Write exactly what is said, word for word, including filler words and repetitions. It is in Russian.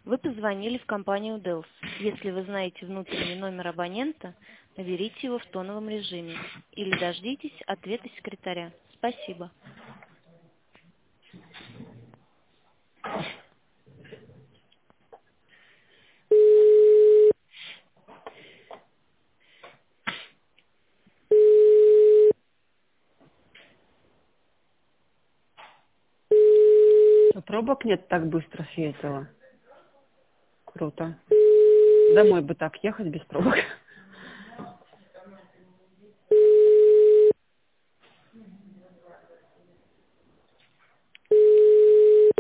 Вы позвонили в компанию Dells. Если вы знаете внутренний номер абонента, наберите его в тоновом режиме или дождитесь ответа секретаря. Спасибо. Пробок нет, так быстро съездила. Круто. Домой бы так ехать без пробок.